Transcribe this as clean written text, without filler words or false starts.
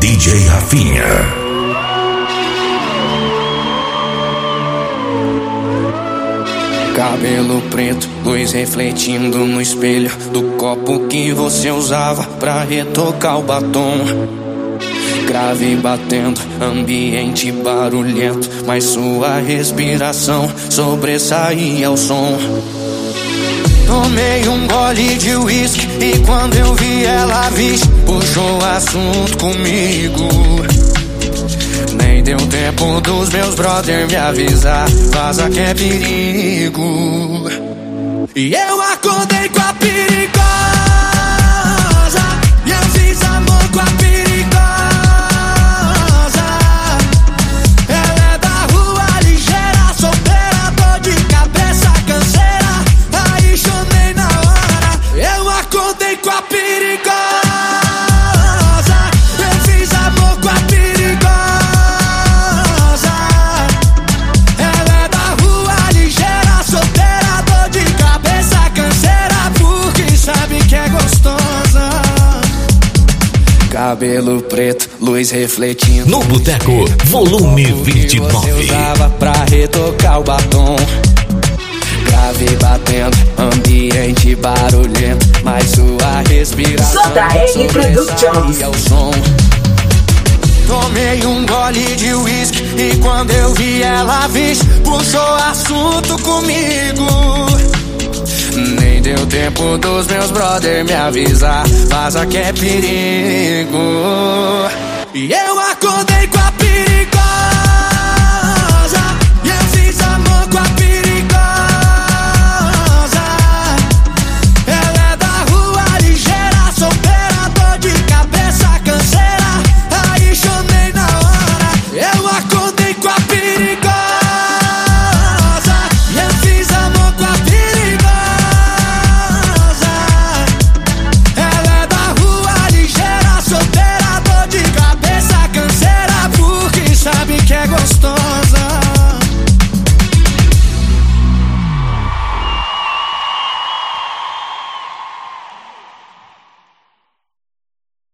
DJ Rafinha. Cabelo preto, luz refletindo no espelho do copo que você usava pra retocar o batom. Grave batendo, ambiente barulhento, mas sua respiração sobressaía o som. Tomei um gole de uísque e quando eu vi ela, vixe, puxou assunto comigo. Nem deu tempo dos meus brother me avisar, vaza que é perigo. E eu acordei com a perigosa, e eu fiz amor com a perigosa. Ela é da rua ligeira, solteira, dor de cabeça, canseira. Aí chorei na hora, eu acordei com a perigosa. Eu fiz amor com a perigosa. Ela é da rua ligeira, solteira, dor de cabeça, canseira, porque sabe que é gostosa. Cabelo preto, luz refletindo No Boteco, volume que 29. você usava pra retocar o batom. Grave batendo, ambiente barulhento, mas sua respiração JR Productions. sobressaía o som. Tomei um gole de uísque e quando eu vi ela, vixe, puxou assunto comigo. Nem deu tempo dos meus brother me avisar, vaza que é perigo. E eu